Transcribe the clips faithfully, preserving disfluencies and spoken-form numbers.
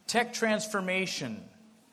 Tech transformation.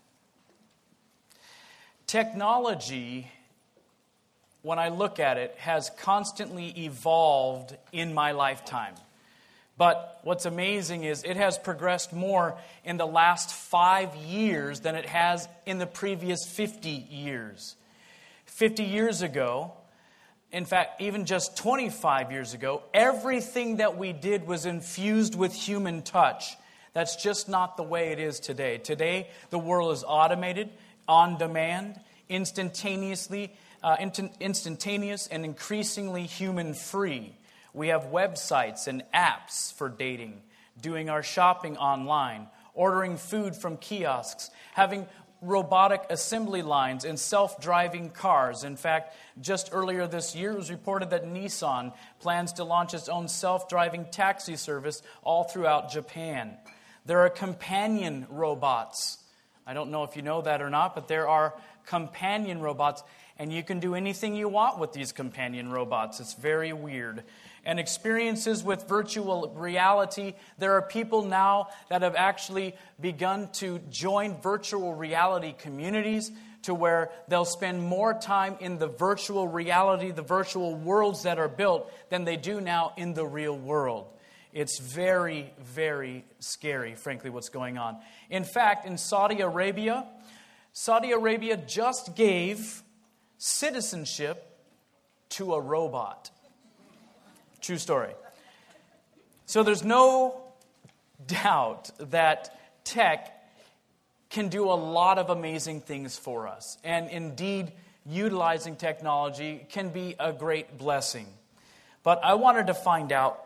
Technology, when I look at it, has constantly evolved in my lifetime. But what's amazing is it has progressed more in the last five years than it has in the previous fifty years. fifty years ago, in fact, even just twenty-five years ago, everything that we did was infused with human touch. That's just not the way it is today. Today, the world is automated, on demand, instantaneously, uh, instant, instantaneous, and increasingly human-free. We have websites and apps for dating, doing our shopping online, ordering food from kiosks, having robotic assembly lines and self-driving cars. In fact, just earlier this year, it was reported that Nissan plans to launch its own self-driving taxi service all throughout Japan. There are companion robots. I don't know if you know that or not, but there are companion robots, and you can do anything you want with these companion robots. It's very weird. And experiences with virtual reality. There are people now that have actually begun to join virtual reality communities to where they'll spend more time in the virtual reality, the virtual worlds that are built, than they do now in the real world. It's very, very scary, frankly, what's going on. In fact, in Saudi Arabia, Saudi Arabia just gave citizenship to a robot. True story. So there's no doubt that tech can do a lot of amazing things for us. And indeed, utilizing technology can be a great blessing. But I wanted to find out,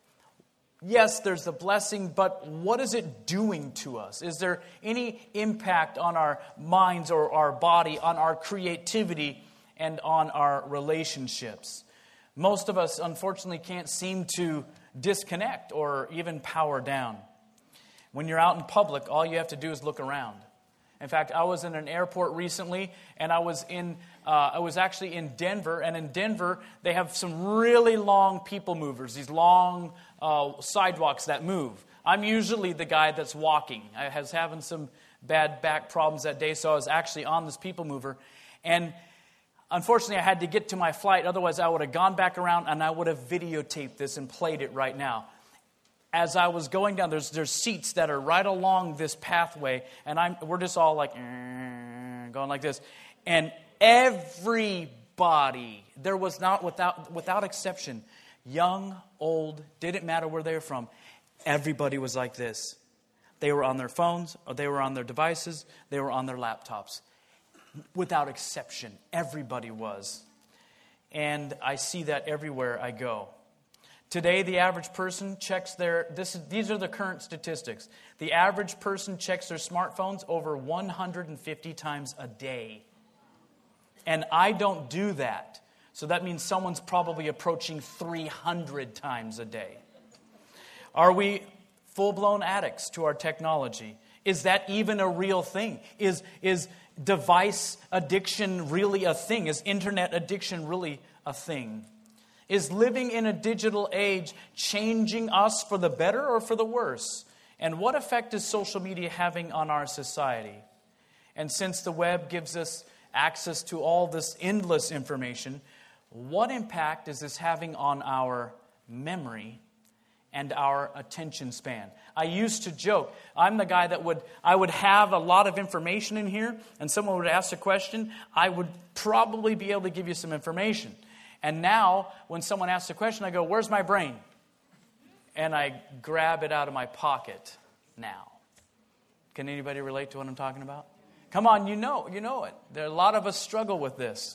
yes, there's the blessing, but what is it doing to us? Is there any impact on our minds or our body, on our creativity, and on our relationships? Most of us, unfortunately, can't seem to disconnect or even power down. When you're out in public, all you have to do is look around. In fact, I was in an airport recently, and I was in, uh, I was actually in Denver, and in Denver, they have some really long people movers, these long uh, sidewalks that move. I'm usually the guy that's walking. I was having some bad back problems that day, so I was actually on this people mover, and unfortunately, I had to get to my flight. Otherwise, I would have gone back around and I would have videotaped this and played it right now. As I was going down, there's there's seats that are right along this pathway, and I'm we're just all like going like this, and everybody, there was not without without exception, young, old, didn't matter where they were from, everybody was like this. They were on their phones, or they were on their devices, they were on their laptops. Without exception, everybody was. And I see that everywhere I go. Today, the average person checks their, this is, these are the current statistics. The average person checks their smartphones over one hundred fifty times a day. And I don't do that. So that means someone's probably approaching three hundred times a day. Are we full-blown addicts to our technology? Is that even a real thing? Is, is device addiction really a thing? Is internet addiction really a thing? Is living in a digital age changing us for the better or for the worse? And what effect is social media having on our society? And since the web gives us access to all this endless information, what impact is this having on our memory and our attention span? I used to joke, I'm the guy that would, I would have a lot of information in here, and someone would ask a question, I would probably be able to give you some information. And now, when someone asks a question, I go, where's my brain? And I grab it out of my pocket now. Can anybody relate to what I'm talking about? Come on, you know, you know it. There are a lot of us struggle with this.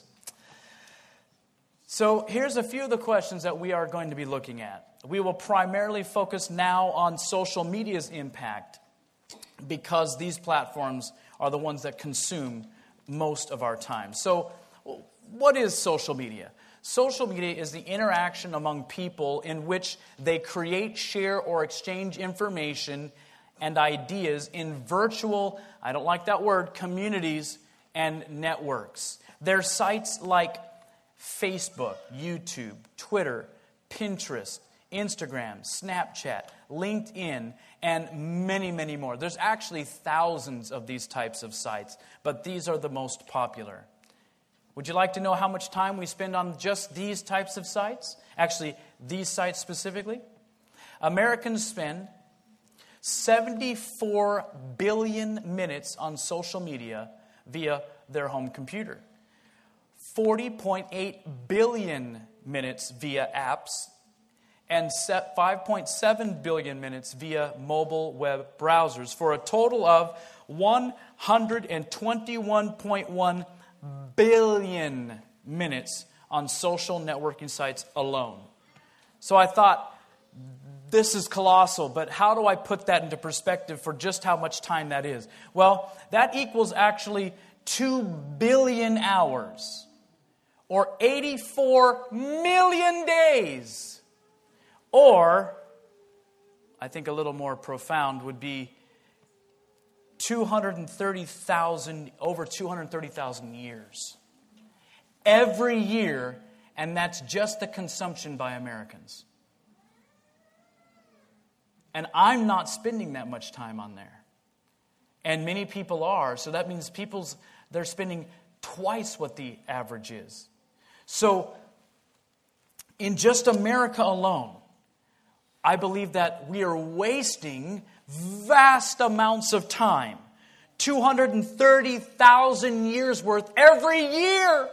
So here's a few of the questions that we are going to be looking at. We will primarily focus now on social media's impact because these platforms are the ones that consume most of our time. So what is social media? Social media is the interaction among people in which they create, share, or exchange information and ideas in virtual, I don't like that word, communities and networks. They're sites like Facebook, YouTube, Twitter, Pinterest, Instagram, Snapchat, LinkedIn, and many, many more. There's actually thousands of these types of sites, but these are the most popular. Would you like to know how much time we spend on just these types of sites? Actually, these sites specifically? Americans spend seventy-four billion minutes on social media via their home computer. forty point eight billion minutes via apps, and five point seven billion minutes via mobile web browsers, for a total of one hundred twenty-one point one billion minutes on social networking sites alone. So I thought, this is colossal, but how do I put that into perspective for just how much time that is? Well, that equals actually two billion hours, or eighty-four million days. Or, I think a little more profound would be two hundred thirty thousand, over two hundred thirty thousand years. Every year, and that's just the consumption by Americans. And I'm not spending that much time on there. And many people are, so that means people's they're spending twice what the average is. So, in just America alone, I believe that we are wasting vast amounts of time. two hundred thirty thousand years worth every year.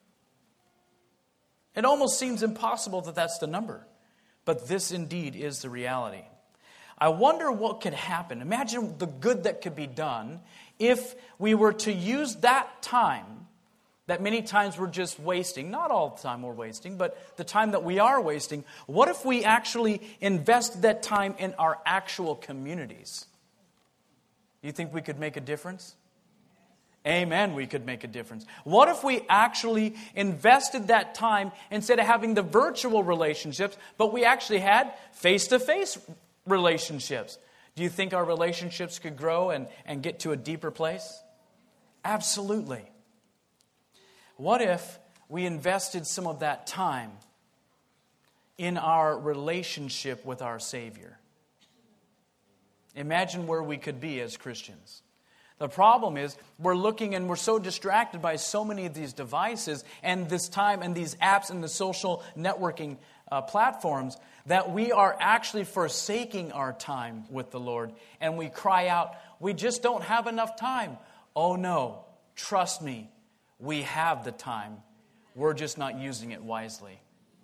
It almost seems impossible that that's the number. But this indeed is the reality. I wonder what could happen. Imagine the good that could be done if we were to use that time that many times we're just wasting. Not all the time we're wasting, but the time that we are wasting. What if we actually invested that time in our actual communities? You think we could make a difference? Amen, we could make a difference. What if we actually invested that time instead of having the virtual relationships, but we actually had face-to-face relationships? Do you think our relationships could grow and, and get to a deeper place? Absolutely. What if we invested some of that time in our relationship with our Savior? Imagine where we could be as Christians. The problem is we're looking and we're so distracted by so many of these devices and this time and these apps and the social networking uh, platforms that we are actually forsaking our time with the Lord, and we cry out, we just don't have enough time. Oh no, trust me, we have the time. We're just not using it wisely.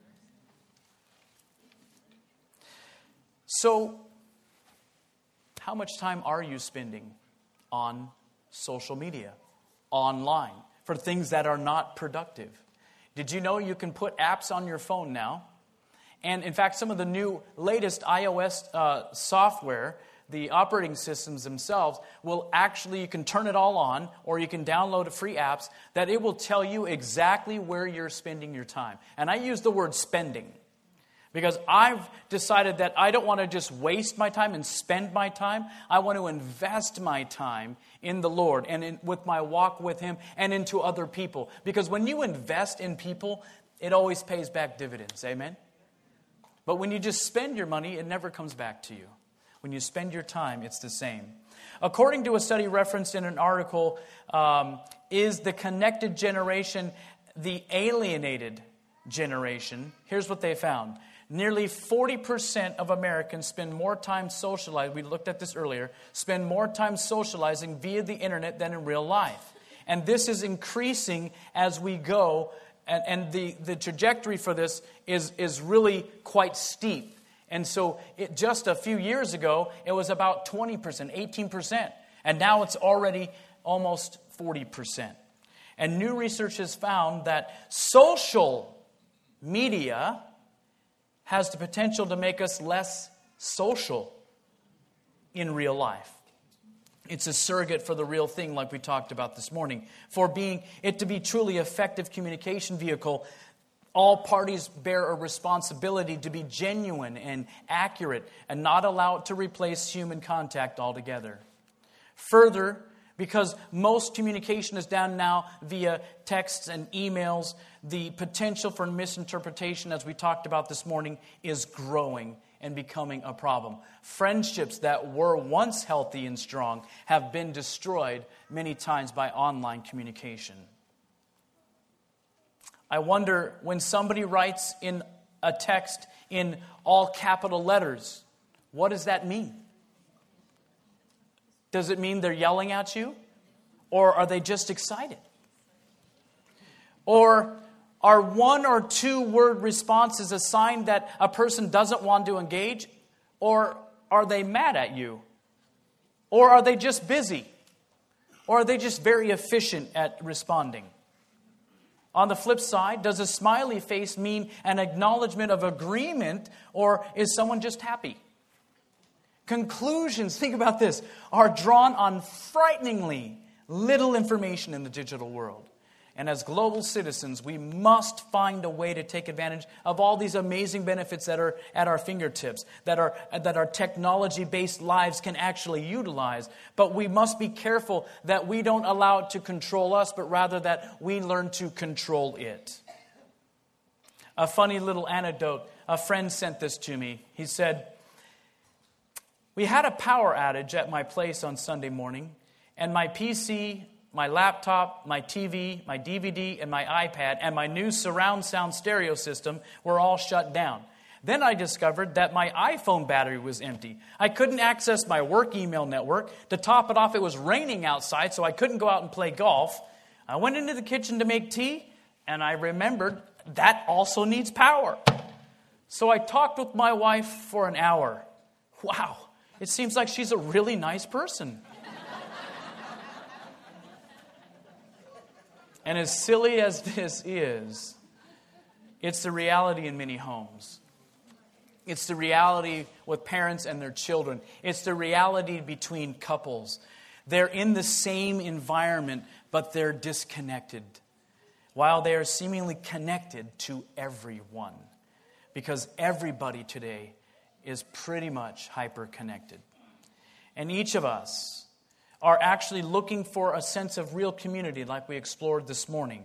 So, how much time are you spending on social media, online, for things that are not productive? Did you know you can put apps on your phone now? And in fact, some of the new, latest iOS uh, software, the operating systems themselves, will actually, you can turn it all on, or you can download free apps, that it will tell you exactly where you're spending your time. And I use the word spending, because I've decided that I don't want to just waste my time and spend my time. I want to invest my time in the Lord and in, with my walk with Him and into other people. Because when you invest in people, it always pays back dividends. Amen? But when you just spend your money, it never comes back to you. When you spend your time, it's the same. According to a study referenced in an article, um, is the connected generation the alienated generation? Here's what they found. Nearly forty percent of Americans spend more time socializing, we looked at this earlier, spend more time socializing via the internet than in real life. And this is increasing as we go, and, and the, the trajectory for this is, is really quite steep. And so it, just a few years ago, it was about twenty percent, eighteen percent. And now it's already almost forty percent. And new research has found that social media has the potential to make us less social in real life. It's a surrogate for the real thing, like we talked about this morning. For being it to be truly effective communication vehicle, all parties bear a responsibility to be genuine and accurate and not allow it to replace human contact altogether. Further, Because most communication is done now via texts and emails. The potential for misinterpretation, as we talked about this morning, is growing and becoming a problem. Friendships that were once healthy and strong have been destroyed many times by online communication. I wonder, when somebody writes in a text in all capital letters, what does that mean? Does it mean they're yelling at you? Or are they just excited? Or are one or two word responses a sign that a person doesn't want to engage? Or are they mad at you? Or are they just busy? Or are they just very efficient at responding? On the flip side, does a smiley face mean an acknowledgement of agreement, or is someone just happy? Conclusions, think about this, are drawn on frighteningly little information in the digital world. And as global citizens, we must find a way to take advantage of all these amazing benefits that are at our fingertips, that our, that our technology-based lives can actually utilize. But we must be careful that we don't allow it to control us, but rather that we learn to control it. A funny little anecdote, a friend sent this to me. He said, "We had a power outage at my place on Sunday morning, and my P C, my laptop, my T V, my D V D, and my iPad, and my new surround sound stereo system were all shut down. Then I discovered that my iPhone battery was empty. I couldn't access my work email network. To top it off, it was raining outside, so I couldn't go out and play golf. I went into the kitchen to make tea, and I remembered that also needs power. So I talked with my wife for an hour. Wow, it seems like she's a really nice person." And as silly as this is, it's the reality in many homes. It's the reality with parents and their children. It's the reality between couples. They're in the same environment, but they're disconnected, while they are seemingly connected to everyone. Because everybody today is pretty much hyper-connected. And each of us are actually looking for a sense of real community like we explored this morning.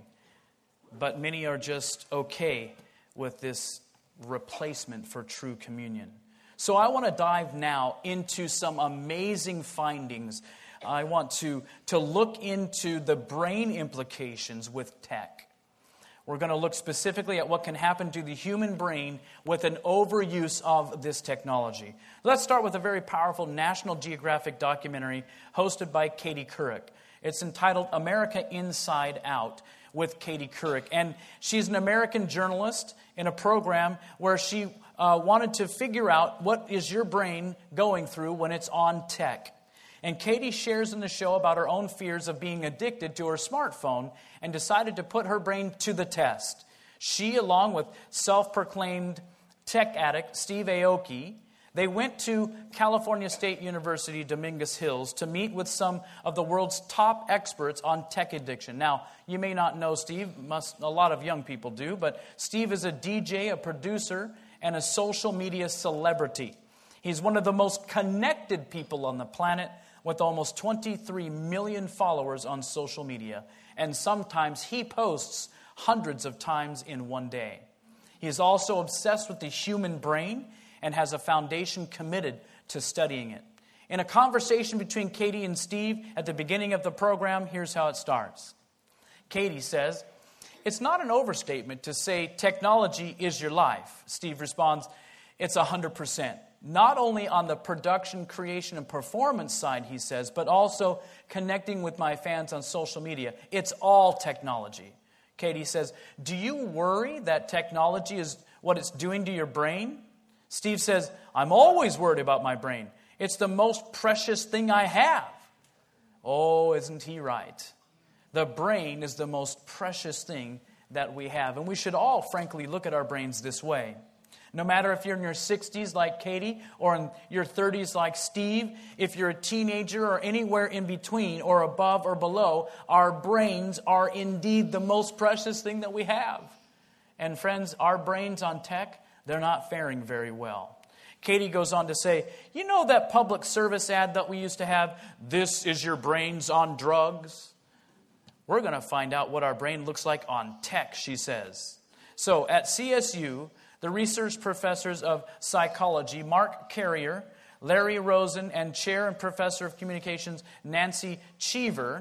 But many are just okay with this replacement for true communion. So I want to dive now into some amazing findings. I want to, to look into the brain implications with tech. We're going to look specifically at what can happen to the human brain with an overuse of this technology. Let's start with a very powerful National Geographic documentary hosted by Katie Couric. It's entitled America Inside Out with Katie Couric. And she's an American journalist in a program where she uh, wanted to figure out what is your brain going through when it's on tech. And Katie shares in the show about her own fears of being addicted to her smartphone and decided to put her brain to the test. She, along with self-proclaimed tech addict Steve Aoki, they went to California State University, Dominguez Hills, to meet with some of the world's top experts on tech addiction. Now, you may not know Steve, must, a lot of young people do, but Steve is a D J, a producer, and a social media celebrity. He's one of the most connected people on the planet, with almost twenty-three million followers on social media. And sometimes he posts hundreds of times in one day. He is also obsessed with the human brain and has a foundation committed to studying it. In a conversation between Katie and Steve at the beginning of the program, here's how it starts. Katie says, "It's not an overstatement to say technology is your life." Steve responds, "It's one hundred percent. Not only on the production, creation, and performance side," he says, "but also connecting with my fans on social media. It's all technology." Katie says, "Do you worry that technology is what it's doing to your brain?" Steve says, "I'm always worried about my brain. It's the most precious thing I have." Oh, isn't he right? The brain is the most precious thing that we have. And we should all, frankly, look at our brains this way. No matter if you're in your sixties like Katie or in your thirties like Steve, if you're a teenager or anywhere in between or above or below, our brains are indeed the most precious thing that we have. And friends, our brains on tech, they're not faring very well. Katie goes on to say, you know that public service ad that we used to have? This is your brains on drugs. We're going to find out what our brain looks like on tech, she says. So at C S U, the research professors of psychology, Mark Carrier, Larry Rosen, and chair and professor of communications, Nancy Cheever,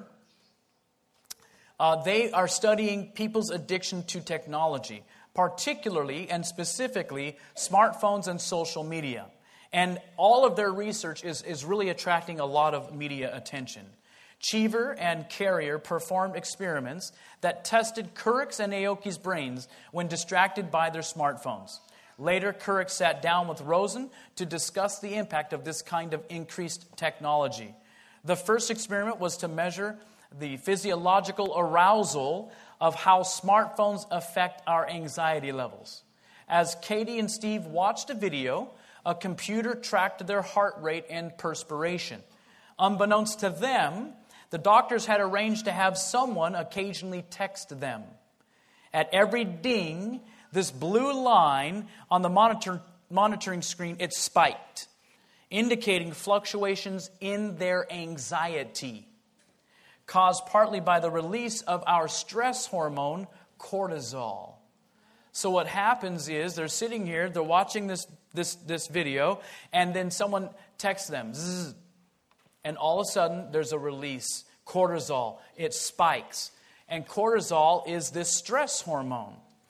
uh, they are studying people's addiction to technology, particularly and specifically smartphones and social media. And all of their research is, is really attracting a lot of media attention. Cheever and Carrier performed experiments that tested Couric and Aoki's brains when distracted by their smartphones. Later, Couric sat down with Rosen to discuss the impact of this kind of increased technology. The first experiment was to measure the physiological arousal of how smartphones affect our anxiety levels. As Katie and Steve watched a video, a computer tracked their heart rate and perspiration. Unbeknownst to them, the doctors had arranged to have someone occasionally text them. At every ding, this blue line on the monitor, monitoring screen, it spiked, indicating fluctuations in their anxiety, caused partly by the release of our stress hormone, cortisol. So what happens is they're sitting here, they're watching this, this, this video, and then someone texts them, zzz, and all of a sudden there's a release, cortisol. It spikes. And cortisol is this stress hormone.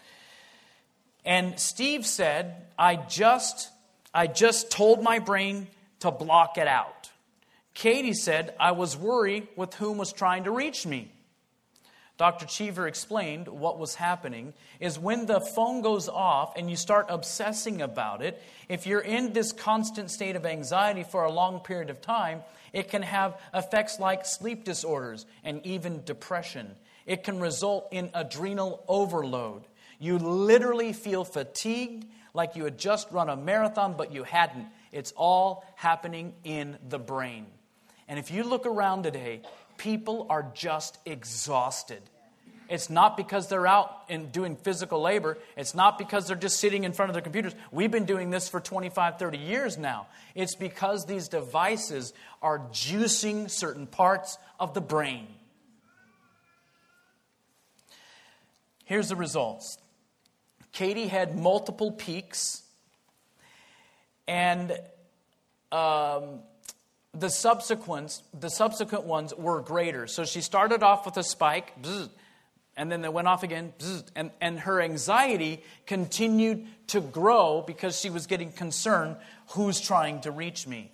And Steve said, I just, I just told my brain to block it out. Katie said, I was worried with whom was trying to reach me. Doctor Cheever explained what was happening is when the phone goes off and you start obsessing about it, if you're in this constant state of anxiety for a long period of time, it can have effects like sleep disorders and even depression. It can result in adrenal overload. You literally feel fatigued like you had just run a marathon, but you hadn't. It's all happening in the brain. And if you look around today, people are just exhausted. It's not because they're out and doing physical labor. It's not because they're just sitting in front of their computers. We've been doing this for twenty-five, thirty years now. It's because these devices are juicing certain parts of the brain. Here's the results. Katie had multiple peaks, and um, the subsequent the subsequent ones were greater. So she started off with a spike, bzz, and then they went off again, bzz, and, and her anxiety continued to grow because she was getting concerned, who's trying to reach me?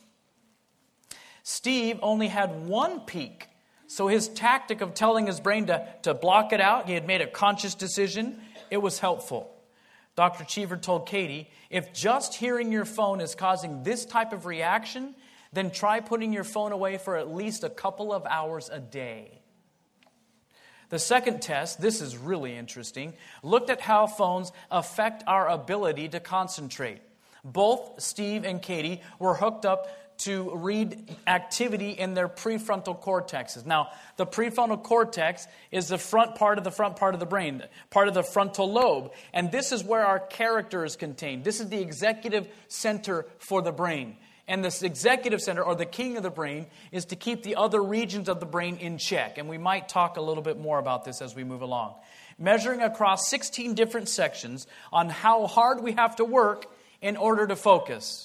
Steve only had one peak. So his tactic of telling his brain to, to block it out, he had made a conscious decision, it was helpful. Doctor Cheever told Katie, if just hearing your phone is causing this type of reaction, then try putting your phone away for at least a couple of hours a day. The second test, this is really interesting, looked at how phones affect our ability to concentrate. Both Steve and Katie were hooked up to read activity in their prefrontal cortexes. Now, the prefrontal cortex is the front part of the front part of the brain, part of the frontal lobe. And this is where our character is contained. This is the executive center for the brain. And this executive center, or the king of the brain, is to keep the other regions of the brain in check. And we might talk a little bit more about this as we move along. Measuring across sixteen different sections on how hard we have to work in order to focus.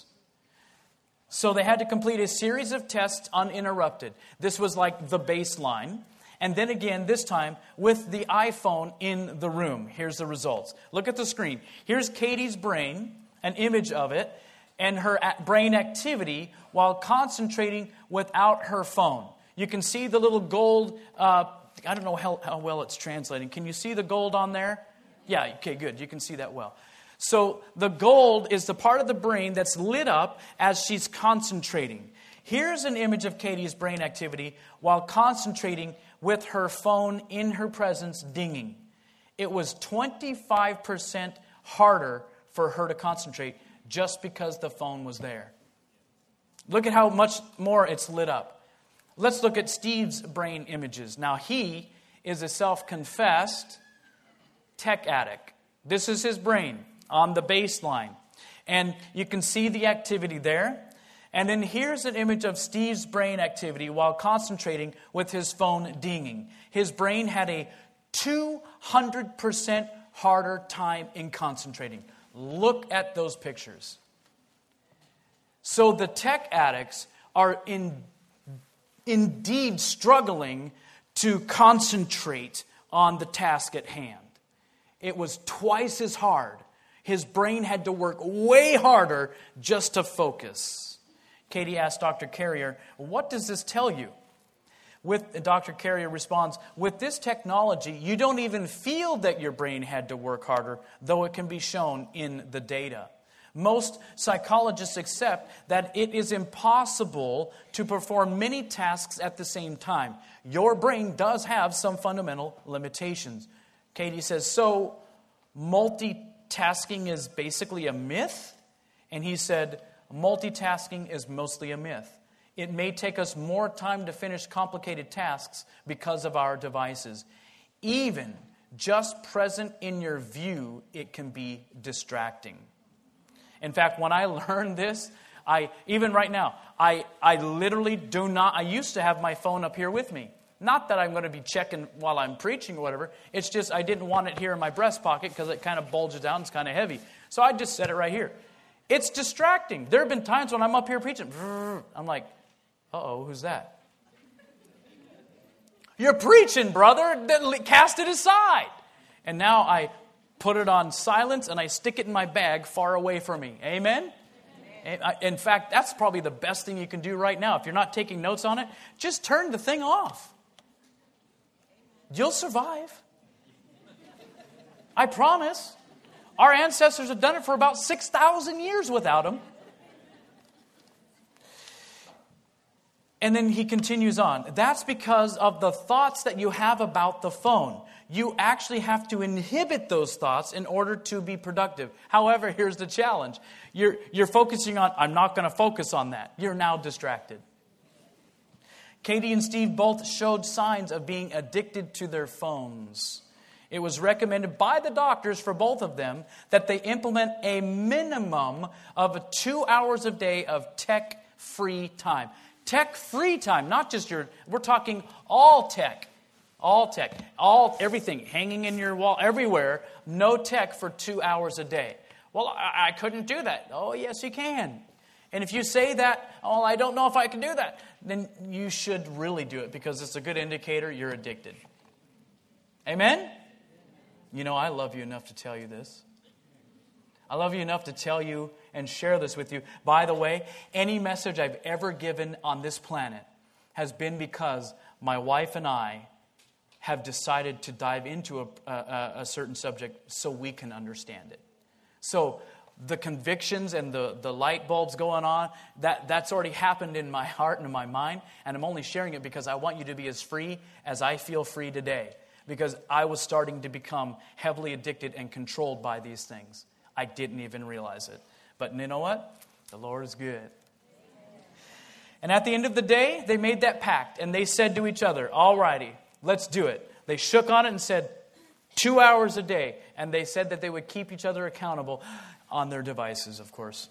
So they had to complete a series of tests uninterrupted. This was like the baseline. And then again, this time, with the iPhone in the room. Here's the results. Look at the screen. Here's Katie's brain, an image of it, and her brain activity while concentrating without her phone. You can see the little gold, uh, I don't know how, how well it's translating. Can you see the gold on there? Yeah, okay, good. You can see that well. So the gold is the part of the brain that's lit up as she's concentrating. Here's an image of Katie's brain activity while concentrating with her phone in her presence dinging. It was twenty-five percent harder for her to concentrate just because the phone was there. Look at how much more it's lit up. Let's look at Steve's brain images. Now, he is a self-confessed tech addict. This is his brain on the baseline. And you can see the activity there. And then here's an image of Steve's brain activity while concentrating with his phone dinging. His brain had a two hundred percent harder time in concentrating. Look at those pictures. So the tech addicts are in, indeed struggling to concentrate on the task at hand. It was twice as hard. His brain had to work way harder just to focus. Katie asked Doctor Carrier, what does this tell you? With Doctor Carrier responds, with this technology, you don't even feel that your brain had to work harder, though it can be shown in the data. Most psychologists accept that it is impossible to perform many tasks at the same time. Your brain does have some fundamental limitations. Katie says, so multitasking is basically a myth? And he said, multitasking is mostly a myth. It may take us more time to finish complicated tasks because of our devices. Even just present in your view, it can be distracting. In fact, when I learned this, I even right now, I, I literally do not, I used to have my phone up here with me. Not that I'm going to be checking while I'm preaching or whatever. It's just I didn't want it here in my breast pocket because it kind of bulges out and it's kind of heavy. So I just set it right here. It's distracting. There have been times when I'm up here preaching. I'm like, uh-oh, who's that? You're preaching, brother. Cast it aside. And now I put it on silence and I stick it in my bag far away from me. Amen? Amen? In fact, that's probably the best thing you can do right now. If you're not taking notes on it, just turn the thing off. You'll survive. I promise. Our ancestors have done it for about six thousand years without them. And then he continues on. That's because of the thoughts that you have about the phone. You actually have to inhibit those thoughts in order to be productive. However, here's the challenge. You're, you're focusing on, I'm not going to focus on that. You're now distracted. Katie and Steve both showed signs of being addicted to their phones. It was recommended by the doctors for both of them that they implement a minimum of two hours a day of tech-free time. Tech-free time, not just your, we're talking all tech. All tech, all everything hanging in your wall, everywhere, no tech for two hours a day. Well, I, I couldn't do that. Oh, yes, you can. And if you say that, oh, I don't know if I can do that, then you should really do it because it's a good indicator you're addicted. Amen? You know, I love you enough to tell you this. I love you enough to tell you and share this with you. By the way, any message I've ever given on this planet has been because my wife and I have decided to dive into a, a, a certain subject so we can understand it. So the convictions and the, the light bulbs going on, that, that's already happened in my heart and in my mind, and I'm only sharing it because I want you to be as free as I feel free today, because I was starting to become heavily addicted and controlled by these things. I didn't even realize it. But you know what? The Lord is good. And at the end of the day, they made that pact, and they said to each other, all righty, let's do it. They shook on it and said, two hours a day. And they said that they would keep each other accountable on their devices, of course.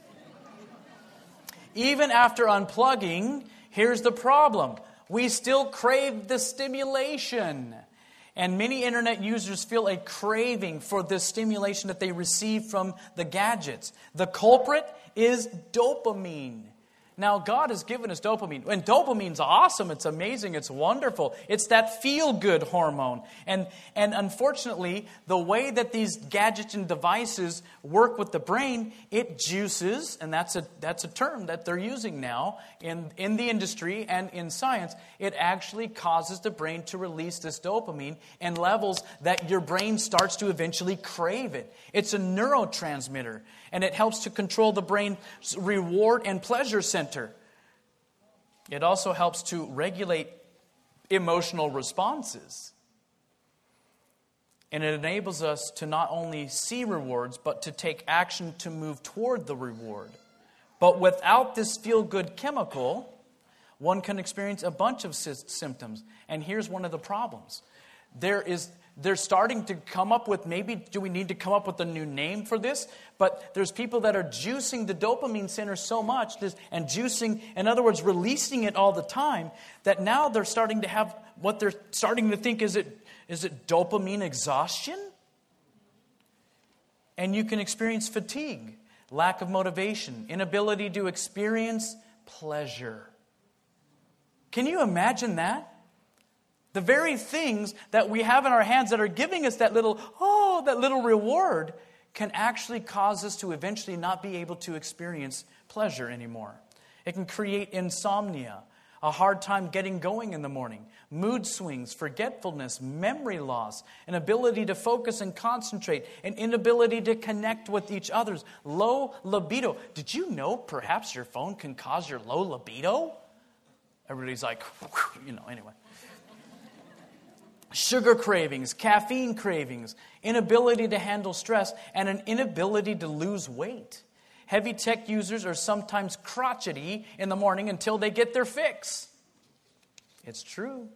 Even after unplugging, here's the problem. We still crave the stimulation. And many internet users feel a craving for the stimulation that they receive from the gadgets. The culprit is dopamine. Now, God has given us dopamine. And dopamine's awesome. It's amazing. It's wonderful. It's that feel-good hormone. And, and unfortunately, the way that these gadgets and devices work with the brain, it juices, and that's a, that's a term that they're using now in, in the industry and in science. It actually causes the brain to release this dopamine in levels that your brain starts to eventually crave it. It's a neurotransmitter. And it helps to control the brain's reward and pleasure center. It also helps to regulate emotional responses. And it enables us to not only see rewards, but to take action to move toward the reward. But without this feel-good chemical, one can experience a bunch of sy- symptoms. And here's one of the problems. There is they're starting to come up with, maybe do we need to come up with a new name for this? But there's people that are juicing the dopamine center so much, this, and juicing, in other words, releasing it all the time, that now they're starting to have what they're starting to think, is it is it dopamine exhaustion? And you can experience fatigue, lack of motivation, inability to experience pleasure. Can you imagine that? The very things that we have in our hands that are giving us that little, oh, that little reward can actually cause us to eventually not be able to experience pleasure anymore. It can create insomnia, a hard time getting going in the morning, mood swings, forgetfulness, memory loss, an ability to focus and concentrate, an inability to connect with each other, low libido. Did you know perhaps your phone can cause your low libido? Everybody's like, you know, anyway. Sugar cravings, caffeine cravings, inability to handle stress, and an inability to lose weight. Heavy tech users are sometimes crotchety in the morning until they get their fix. It's true.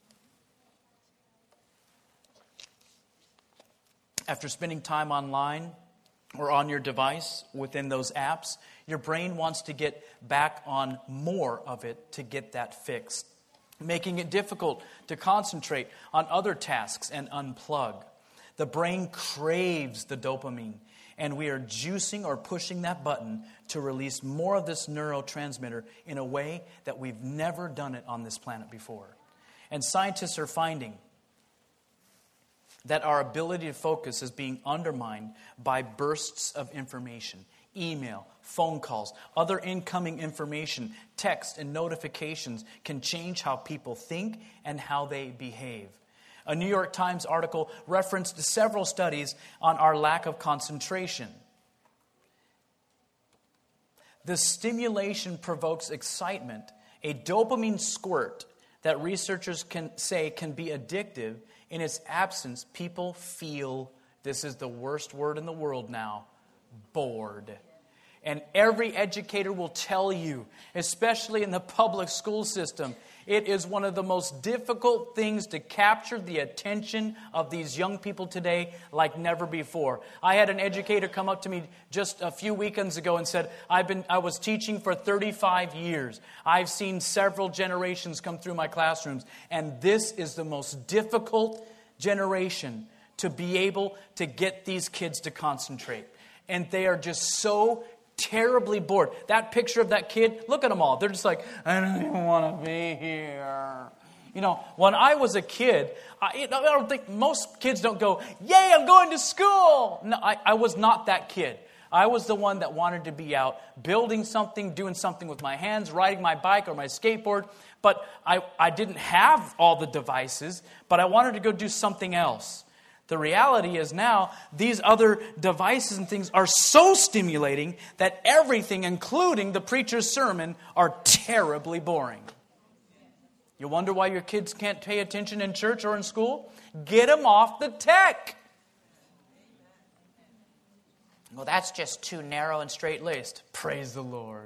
After spending time online or on your device within those apps, your brain wants to get back on more of it to get that fixed, making it difficult to concentrate on other tasks and unplug. The brain craves the dopamine, and we are juicing or pushing that button to release more of this neurotransmitter in a way that we've never done it on this planet before. And scientists are finding that our ability to focus is being undermined by bursts of information. Email, phone calls, other incoming information, text, and notifications can change how people think and how they behave. A New York Times article referenced several studies on our lack of concentration. The stimulation provokes excitement, a dopamine squirt that researchers can say can be addictive. In its absence, people feel, this is the worst word in the world now, bored. And every educator will tell you, especially in the public school system, it is one of the most difficult things to capture the attention of these young people today like never before. I had an educator come up to me just a few weekends ago and said, I've been, I was teaching for thirty-five years. I've seen several generations come through my classrooms, and this is the most difficult generation to be able to get these kids to concentrate. And they are just so terribly bored. That picture of that kid, look at them all. They're just like, I don't even want to be here. You know, when I was a kid, I, I don't think most kids don't go, yay, I'm going to school. No, I, I was not that kid. I was the one that wanted to be out building something, doing something with my hands, riding my bike or my skateboard. But I, I didn't have all the devices, but I wanted to go do something else. The reality is now, these other devices and things are so stimulating that everything, including the preacher's sermon, are terribly boring. You wonder why your kids can't pay attention in church or in school? Get them off the tech. Well, that's just too narrow and straight-laced. Praise the Lord.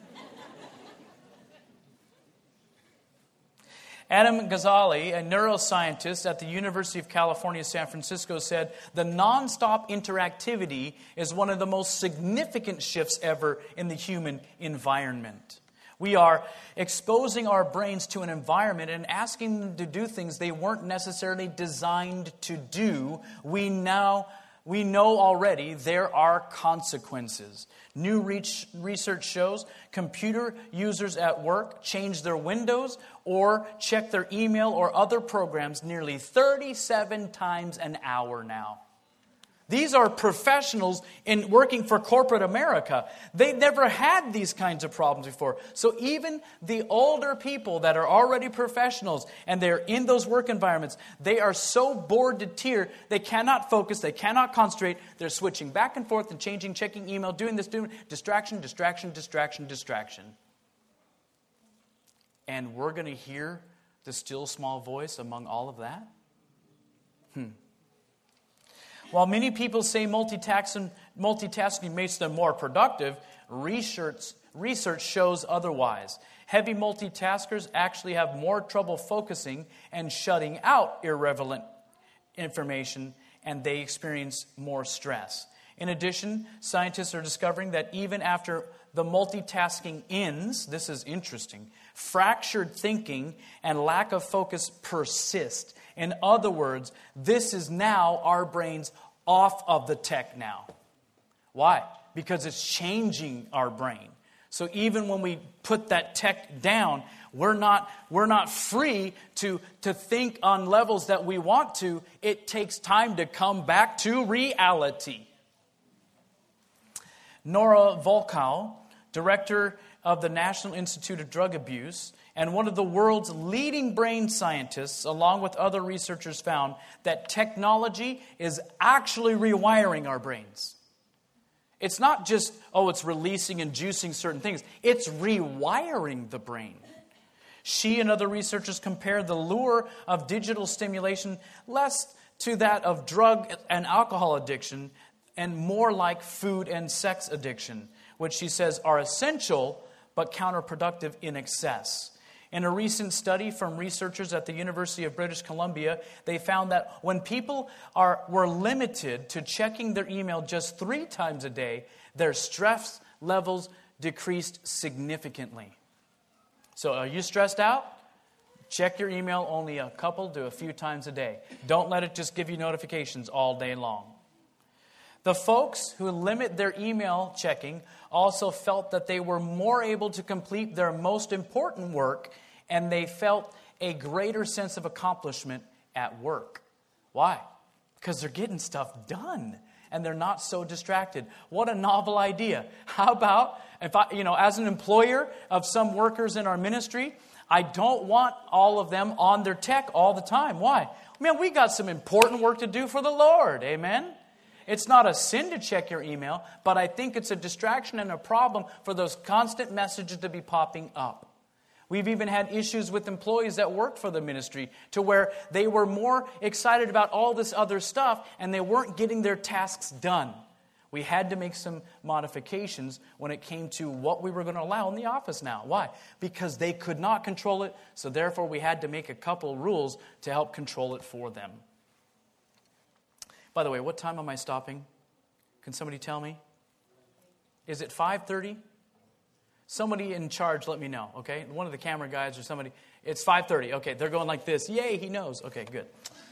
Adam Gazzaley, a neuroscientist at the University of California, San Francisco, said, the nonstop interactivity is one of the most significant shifts ever in the human environment. We are exposing our brains to an environment and asking them to do things they weren't necessarily designed to do. We now We know already there are consequences. New research shows computer users at work change their windows or check their email or other programs nearly thirty-seven times an hour now. These are professionals in working for corporate America. They never had these kinds of problems before. So even the older people that are already professionals and they're in those work environments, they are so bored to tear, they cannot focus, they cannot concentrate. They're switching back and forth and changing, checking email, doing this, doing distraction, distraction, distraction, distraction. And we're going to hear the still small voice among all of that? Hmm. While many people say multitasking, multitasking makes them more productive, research, research shows otherwise. Heavy multitaskers actually have more trouble focusing and shutting out irrelevant, information and they experience more stress. In addition, scientists are discovering that even after the multitasking ends, this is interesting, fractured thinking and lack of focus persist. In other words, this is now our brains off of the tech now. Why? Because it's changing our brain. So even when we put that tech down, we're not, we're not free to, to think on levels that we want to. It takes time to come back to reality. Nora Volkow, director of the National Institute of Drug Abuse, and one of the world's leading brain scientists, along with other researchers, found that technology is actually rewiring our brains. It's not just, oh, it's releasing and juicing certain things. It's rewiring the brain. She and other researchers compared the lure of digital stimulation less to that of drug and alcohol addiction and more like food and sex addiction, which she says are essential but counterproductive in excess. In a recent study from researchers at the University of British Columbia, they found that when people are were limited to checking their email just three times a day, their stress levels decreased significantly. So are you stressed out? Check your email only a couple to a few times a day. Don't let it just give you notifications all day long. The folks who limit their email checking also felt that they were more able to complete their most important work, and they felt a greater sense of accomplishment at work. Why? Because they're getting stuff done, and they're not so distracted. What a novel idea. How about, if I, you know, as an employer of some workers in our ministry, I don't want all of them on their tech all the time. Why? Man, we got some important work to do for the Lord. Amen? It's not a sin to check your email, but I think it's a distraction and a problem for those constant messages to be popping up. We've even had issues with employees that work for the ministry to where they were more excited about all this other stuff and they weren't getting their tasks done. We had to make some modifications when it came to what we were going to allow in the office now. Why? Because they could not control it, so therefore we had to make a couple rules to help control it for them. By the way, what time am I stopping? Can somebody tell me? Is it five thirty? Somebody in charge, let me know, okay? One of the camera guys or somebody. It's five thirty. Okay, they're going like this. Yay, he knows. Okay, good.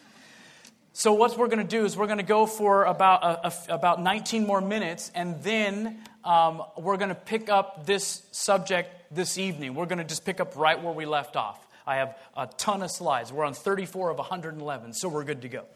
So what we're going to do is we're going to go for about a, a, about nineteen more minutes, and then um, we're going to pick up this subject this evening. We're going to just pick up right where we left off. I have a ton of slides. We're on thirty-four of one hundred eleven, so we're good to go.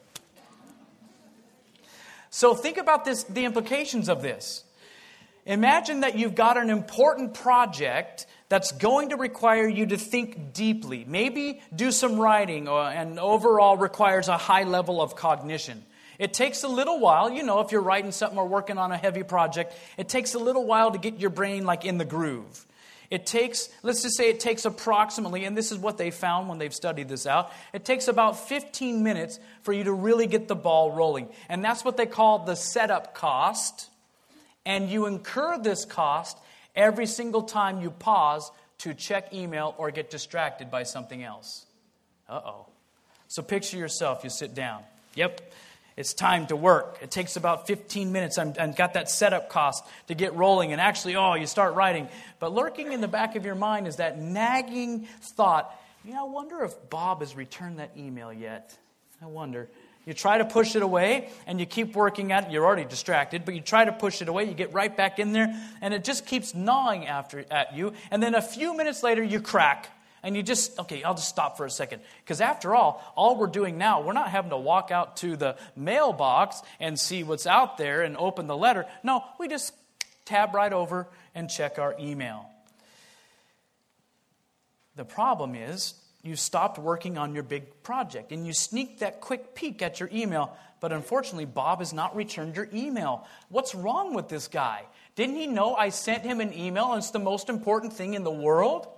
So think about this, the implications of this. Imagine that you've got an important project that's going to require you to think deeply. Maybe do some writing or, and overall requires a high level of cognition. It takes a little while, you know, if you're writing something or working on a heavy project, it takes a little while to get your brain like in the groove. It takes, let's just say it takes approximately, and this is what they found when they've studied this out, it takes about fifteen minutes for you to really get the ball rolling. And that's what they call the setup cost. And you incur this cost every single time you pause to check email or get distracted by something else. Uh-oh. So picture yourself, you sit down. Yep. It's time to work. It takes about fifteen minutes. I'm, I've got that setup cost to get rolling. And actually, oh, you start writing. But lurking in the back of your mind is that nagging thought, you know, I wonder if Bob has returned that email yet. I wonder. You try to push it away, and you keep working at it. You're already distracted, but you try to push it away. You get right back in there, and it just keeps gnawing after at you. And then a few minutes later, you crack. And you just, okay, I'll just stop for a second. Because after all, all we're doing now, we're not having to walk out to the mailbox and see what's out there and open the letter. No, we just tab right over and check our email. The problem is, you stopped working on your big project and you sneak that quick peek at your email. But unfortunately, Bob has not returned your email. What's wrong with this guy? Didn't he know I sent him an email and it's the most important thing in the world?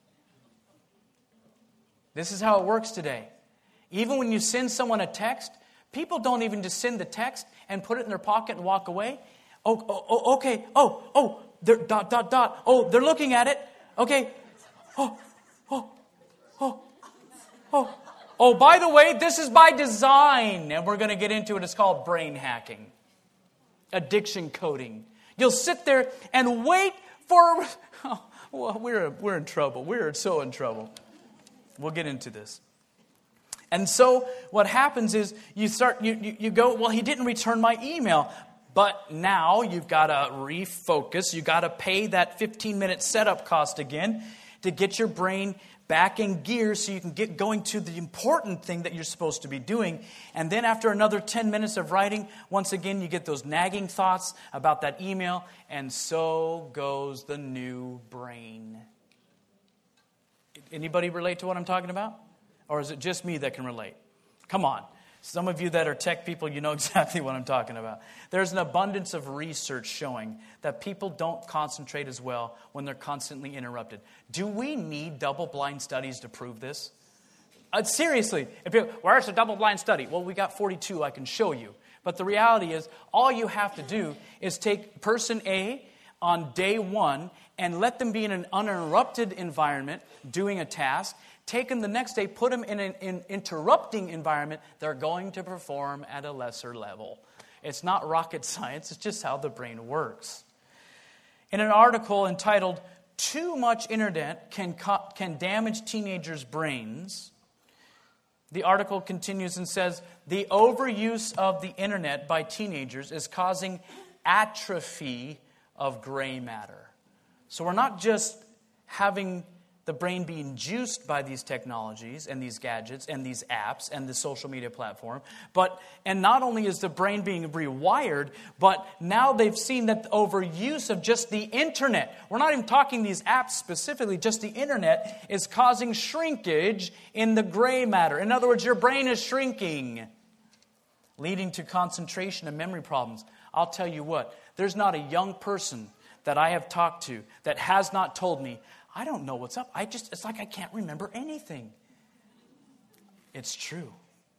This is how it works today. Even when you send someone a text, people don't even just send the text and put it in their pocket and walk away. Oh, oh, oh okay. Oh, oh, they're dot, dot, dot. Oh, they're looking at it. Okay. Oh, oh, oh, oh. Oh, by the way, this is by design. And we're going to get into it. It's called brain hacking. Addiction coding. You'll sit there and wait for... Oh, well, we're, we're in trouble. We're so in trouble. We'll get into this. And so what happens is you start, you, you, you go, well, he didn't return my email. But now you've got to refocus. You've got to pay that fifteen-minute setup cost again to get your brain back in gear so you can get going to the important thing that you're supposed to be doing. And then after another ten minutes of writing, once again, you get those nagging thoughts about that email. And so goes the new brain. Anybody relate to what I'm talking about? Or is it just me that can relate? Come on. Some of you that are tech people, you know exactly what I'm talking about. There's an abundance of research showing that people don't concentrate as well when they're constantly interrupted. Do we need double-blind studies to prove this? Uh, seriously, if you, where's the double-blind study? Well, we got forty-two I can show you. But the reality is, all you have to do is take person A on day one and let them be in an uninterrupted environment doing a task. Take them the next day, put them in an in interrupting environment, they're going to perform at a lesser level. It's not rocket science, it's just how the brain works. In an article entitled, Too Much Internet Can, can Damage Teenagers' Brains, the article continues and says, the overuse of the internet by teenagers is causing atrophy of gray matter. So we're not just having the brain being juiced by these technologies and these gadgets and these apps and the social media platform. But, and not only is the brain being rewired, but now they've seen that the overuse of just the internet, we're not even talking these apps specifically, just the internet is causing shrinkage in the gray matter. In other words, your brain is shrinking, leading to concentration and memory problems. I'll tell you what, there's not a young person that I have talked to that has not told me, I don't know what's up. I just, it's like I can't remember anything. It's true.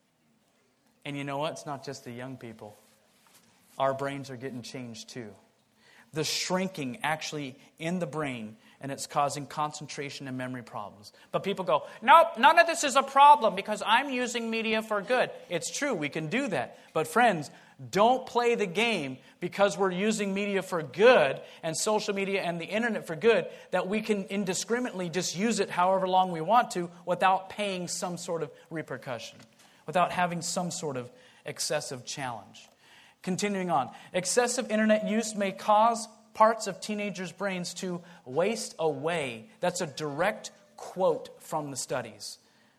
And you know what? It's not just the young people. Our brains are getting changed too. The shrinking actually in the brain, and it's causing concentration and memory problems. But people go, nope, none of this is a problem because I'm using media for good. It's true, we can do that. But friends, don't play the game because we're using media for good and social media and the internet for good that we can indiscriminately just use it however long we want to without paying some sort of repercussion, without having some sort of excessive challenge. Continuing on, excessive internet use may cause parts of teenagers' brains to waste away. That's a direct quote from the studies.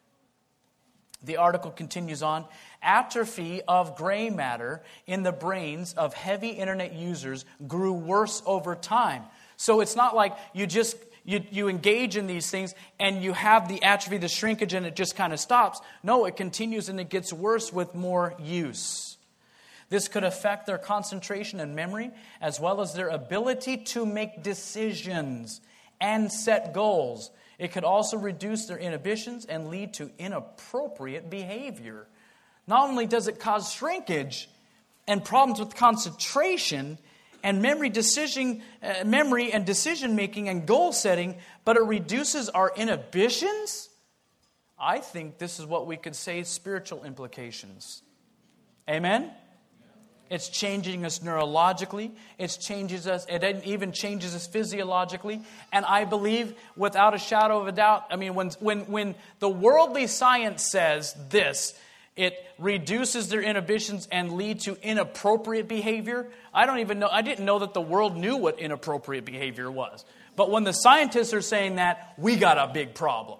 The article continues on. Atrophy of gray matter in the brains of heavy internet users grew worse over time. So it's not like you just you, you engage in these things and you have the atrophy, the shrinkage, and it just kind of stops. No, it continues and it gets worse with more use. This could affect their concentration and memory, as well as their ability to make decisions and set goals. It could also reduce their inhibitions and lead to inappropriate behavior. Not only does it cause shrinkage and problems with concentration and memory decision, uh, memory and decision making and goal setting, but it reduces our inhibitions. I think this is what we could say spiritual implications. Amen? It's changing us neurologically. It changes us. It even changes us physiologically. And I believe, without a shadow of a doubt, I mean, when when when the worldly science says this, it reduces their inhibitions and lead to inappropriate behavior. I don't even know. I didn't know that the world knew what inappropriate behavior was. But when the scientists are saying that, we got a big problem.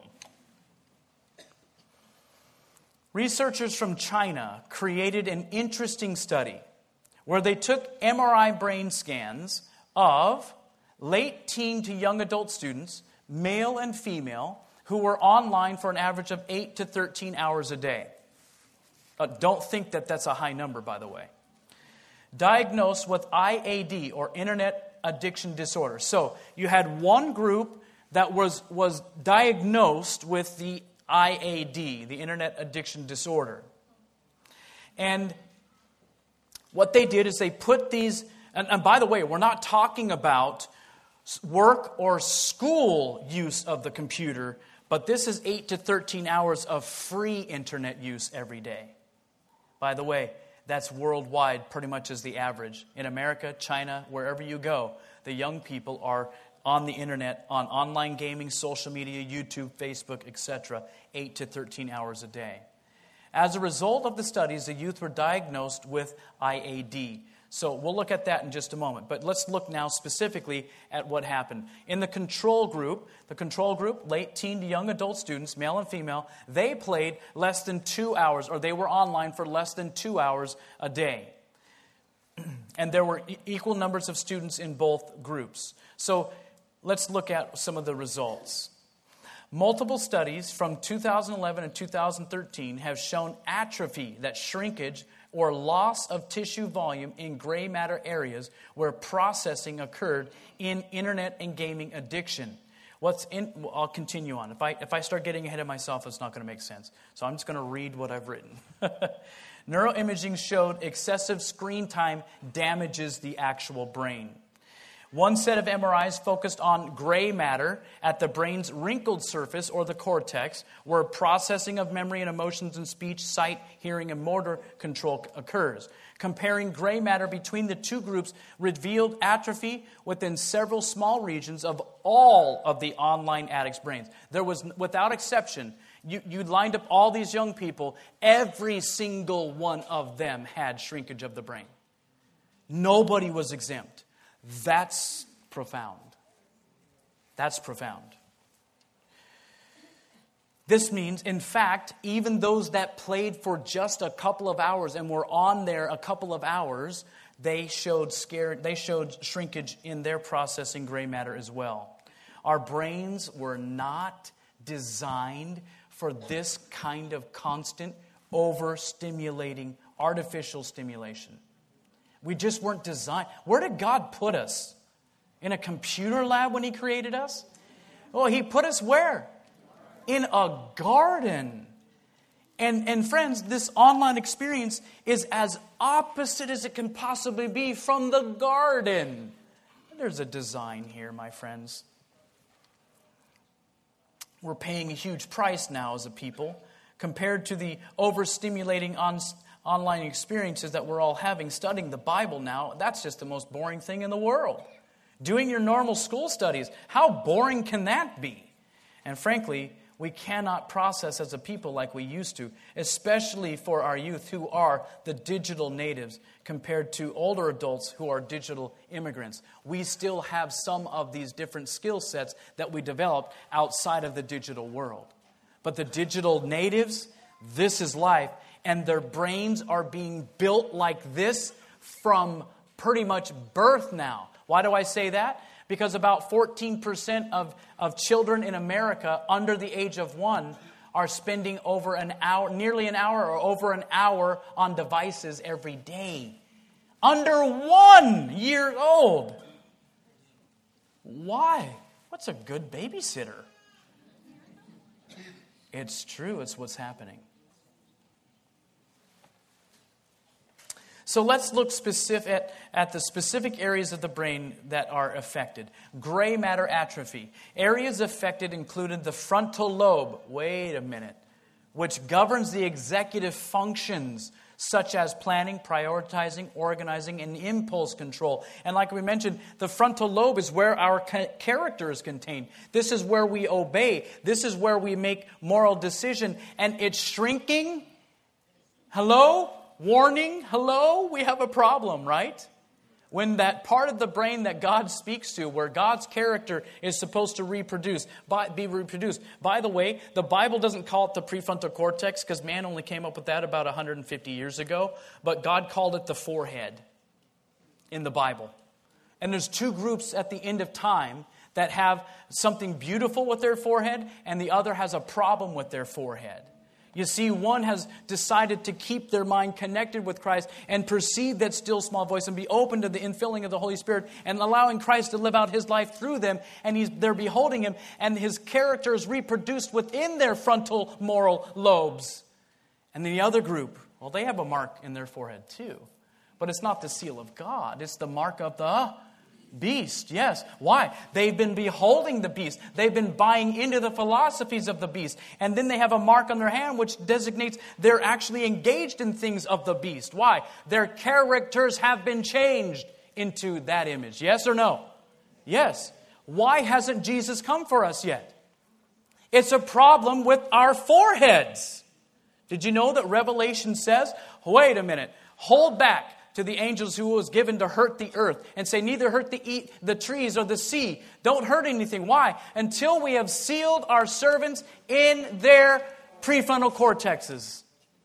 Researchers from China created an interesting study where they took M R I brain scans of late teen to young adult students, male and female, who were online for an average of eight to thirteen hours a day. Uh, don't think that that's a high number, by the way. Diagnosed with I A D, or Internet Addiction Disorder. So you had one group that was, was diagnosed with the I A D, the Internet Addiction Disorder. And what they did is they put these, and, and by the way, we're not talking about work or school use of the computer, But this is eight to thirteen hours of free internet use every day. By the way, that's worldwide pretty much as the average. In America, China, wherever you go, the young people are on the internet, on online gaming, social media, YouTube, Facebook, et cetera, eight to thirteen hours a day. As a result of the studies, the youth were diagnosed with I A D. So we'll look at that in just a moment. But let's look now specifically at what happened. In the control group, the control group, late teen to young adult students, male and female, they played less than two hours, or they were online for less than two hours a day. And there were equal numbers of students in both groups. So let's look at some of the results. Multiple studies from two thousand eleven and two thousand thirteen have shown atrophy, that shrinkage, or loss of tissue volume in gray matter areas where processing occurred in internet and gaming addiction. What's in? Well, I'll continue on. If I if I start getting ahead of myself, it's not going to make sense. So I'm just going to read what I've written. Neuroimaging showed excessive screen time damages the actual brain. One set of M R Is focused on gray matter at the brain's wrinkled surface, or the cortex, where processing of memory and emotions and speech, sight, hearing, and motor control occurs. Comparing gray matter between the two groups revealed atrophy within several small regions of all of the online addicts' brains. There was, without exception, you, you lined up all these young people, every single one of them had shrinkage of the brain. Nobody was exempt. That's profound. That's profound. This means, in fact, even those that played for just a couple of hours and were on there a couple of hours, they showed scare, they showed shrinkage in their processing gray matter as well. Our brains were not designed for this kind of constant, overstimulating, artificial stimulation. We just weren't designed. Where did God put us? In a computer lab when He created us? Oh, He put us where? In a garden. And, and friends, this online experience is as opposite as it can possibly be from the garden. There's a design here, my friends. We're paying a huge price now as a people compared to the overstimulating on online experiences that we're all having. Studying the Bible now, that's just the most boring thing in the world. Doing your normal school studies, how boring can that be? And frankly, we cannot process as a people like we used to, especially for our youth who are the digital natives compared to older adults who are digital immigrants. We still have some of these different skill sets that we developed outside of the digital world. But the digital natives, this is life. And their brains are being built like this from pretty much birth now. Why do I say that? Because about fourteen percent of, of children in America under the age of one are spending over an hour, nearly an hour or over an hour on devices every day. Under one year old. Why? What's a good babysitter? It's true, it's what's happening. So let's look specific at, at the specific areas of the brain that are affected. Gray matter atrophy. Areas affected included the frontal lobe. Wait a minute. Which governs the executive functions such as planning, prioritizing, organizing, and impulse control. And like we mentioned, the frontal lobe is where our character is contained. This is where we obey. This is where we make moral decision. And it's shrinking. Hello? Warning, hello, we have a problem, right? When that part of the brain that God speaks to, where God's character is supposed to reproduce, by, be reproduced. By the way, the Bible doesn't call it the prefrontal cortex because man only came up with that about one hundred fifty years ago. But God called it the forehead in the Bible. And there's two groups at the end of time that have something beautiful with their forehead and the other has a problem with their forehead. You see, one has decided to keep their mind connected with Christ and perceive that still small voice and be open to the infilling of the Holy Spirit and allowing Christ to live out His life through them. And he's, they're beholding Him and His character is reproduced within their frontal moral lobes. And the other group, well, they have a mark in their forehead too. But it's not the seal of God. It's the mark of the Beast, yes. Why? They've been beholding the beast. They've been buying into the philosophies of the beast. And then they have a mark on their hand which designates they're actually engaged in things of the beast. Why? Their characters have been changed into that image. Yes or no? Yes. Why hasn't Jesus come for us yet? It's a problem with our foreheads. Did you know that Revelation says, wait a minute, hold back to the angels who was given to hurt the earth and say, neither hurt the, e- the trees or the sea. Don't hurt anything. Why? Until we have sealed our servants in their prefrontal cortexes.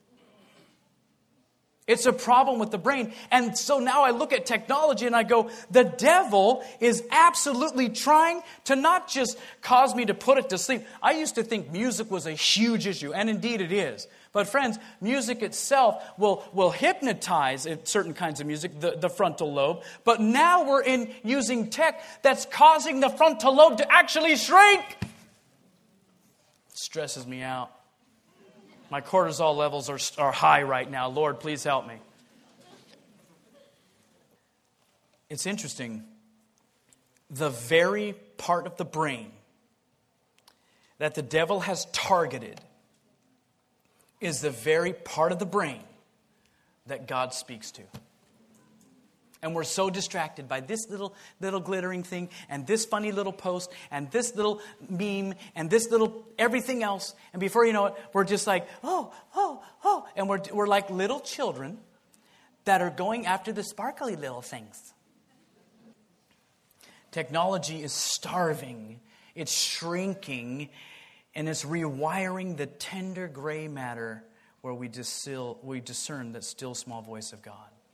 It's a problem with the brain. And so now I look at technology and I go, the devil is absolutely trying to not just cause me to put it to sleep. I used to think music was a huge issue, and indeed it is. But friends, music itself will, will hypnotize certain kinds of music, the, the frontal lobe. But now we're in using tech that's causing the frontal lobe to actually shrink. It stresses me out. My cortisol levels are, are high right now. Lord, please help me. It's interesting. The very part of the brain that the devil has targeted is the very part of the brain that God speaks to. And we're so distracted by this little little glittering thing and this funny little post and this little meme and this little everything else. And before you know it, we're just like, oh, oh, oh. And we're, we're like little children that are going after the sparkly little things. Technology is starving. It's shrinking. And it's rewiring the tender gray matter where we, discil, we discern that still small voice of God.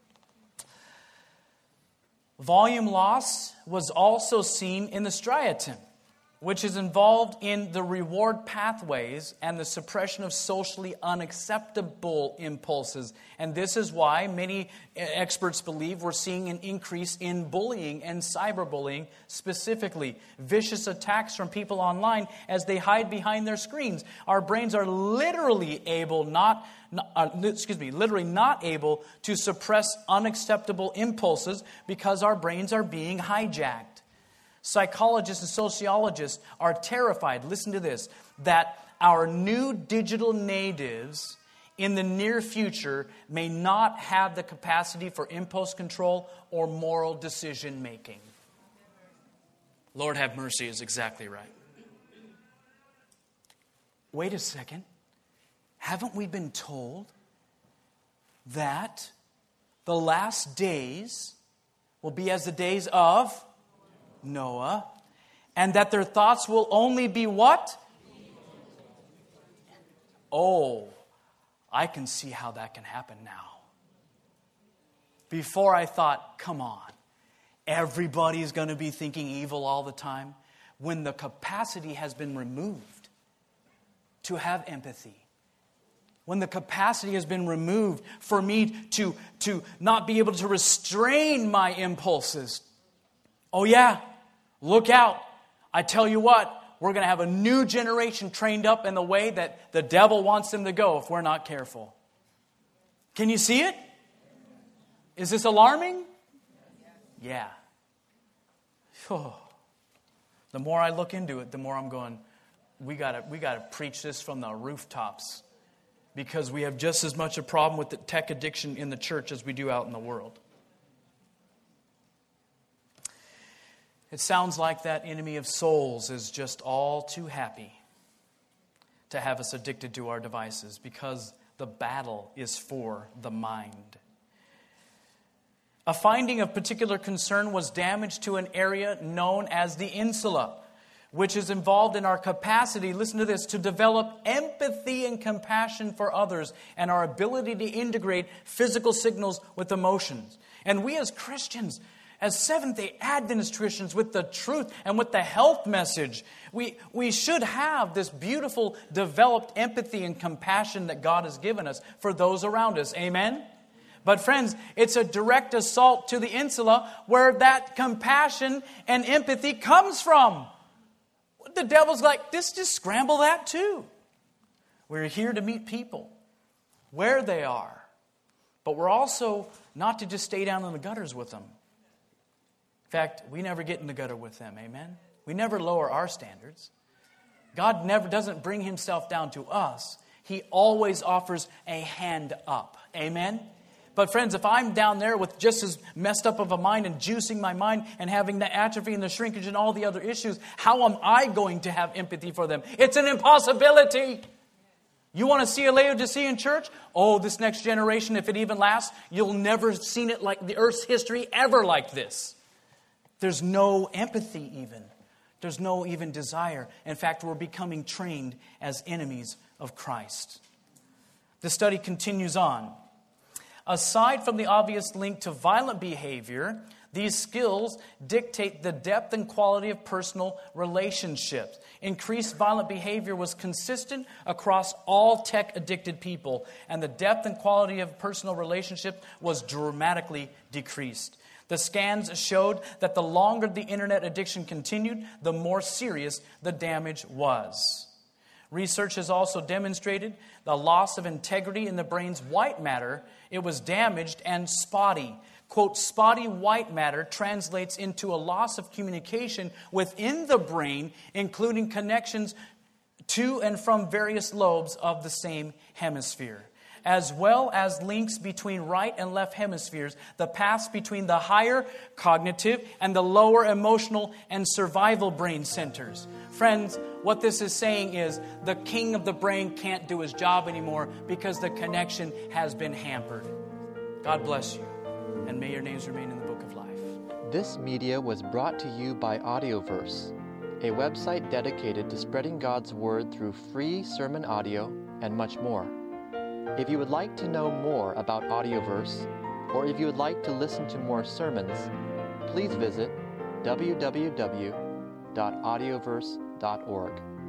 Volume loss was also seen in the striatum, which is involved in the reward pathways and the suppression of socially unacceptable impulses. And this is why many experts believe we're seeing an increase in bullying and cyberbullying, specifically vicious attacks from people online as they hide behind their screens. Our brains are literally able not Uh, excuse me, literally not able to suppress unacceptable impulses because our brains are being hijacked. Psychologists and sociologists are terrified, listen to this, that our new digital natives in the near future may not have the capacity for impulse control or moral decision making. Lord have mercy is exactly right. Wait a second. Haven't we been told that the last days will be as the days of Noah, and that their thoughts will only be what? Oh, I can see how that can happen now. Before I thought, come on, everybody's going to be thinking evil all the time. When the capacity has been removed to have empathy, when the capacity has been removed for me to, to not be able to restrain my impulses. Oh yeah, look out. I tell you what, we're going to have a new generation trained up in the way that the devil wants them to go if we're not careful. Can you see it? Is this alarming? Yeah. Oh. The more I look into it, the more I'm going, we gotta, we gotta preach this from the rooftops. Because we have just as much a problem with the tech addiction in the church as we do out in the world. It sounds like that enemy of souls is just all too happy to have us addicted to our devices because the battle is for the mind. A finding of particular concern was damage to an area known as the insula, which is involved in our capacity, listen to this, to develop empathy and compassion for others and our ability to integrate physical signals with emotions. And we as Christians, as Seventh-day Adventist Christians with the truth and with the health message, we, we should have this beautiful developed empathy and compassion that God has given us for those around us. Amen? But friends, it's a direct assault to the insula where that compassion and empathy comes from. The devil's like, let's just scramble that too. We're here to meet people where they are. But we're also not to just stay down in the gutters with them. fact, we never get in the gutter with them, amen? We never lower our standards. God never doesn't bring himself down to us. He always offers a hand up, amen? But friends, if I'm down there with just as messed up of a mind and juicing my mind and having the atrophy and the shrinkage and all the other issues, how am I going to have empathy for them? It's an impossibility. You want to see a Laodicean church? Oh, this next generation, if it even lasts, you'll never seen it like the earth's history ever like this. There's no empathy even. There's no even desire. In fact, we're becoming trained as enemies of Christ. The study continues on. Aside from the obvious link to violent behavior, these skills dictate the depth and quality of personal relationships. Increased violent behavior was consistent across all tech-addicted people, and the depth and quality of personal relationships was dramatically decreased. The scans showed that the longer the internet addiction continued, the more serious the damage was. Research has also demonstrated the loss of integrity in the brain's white matter. It was damaged and spotty. Quote, spotty white matter translates into a loss of communication within the brain, including connections to and from various lobes of the same hemisphere, as well as links between right and left hemispheres, the paths between the higher cognitive and the lower emotional and survival brain centers. Friends, what this is saying is the king of the brain can't do his job anymore because the connection has been hampered. God bless you, and may your names remain in the book of life. This media was brought to you by Audioverse, a website dedicated to spreading God's Word through free sermon audio and much more. If you would like to know more about Audioverse, or if you would like to listen to more sermons, please visit w w w dot audioverse dot org.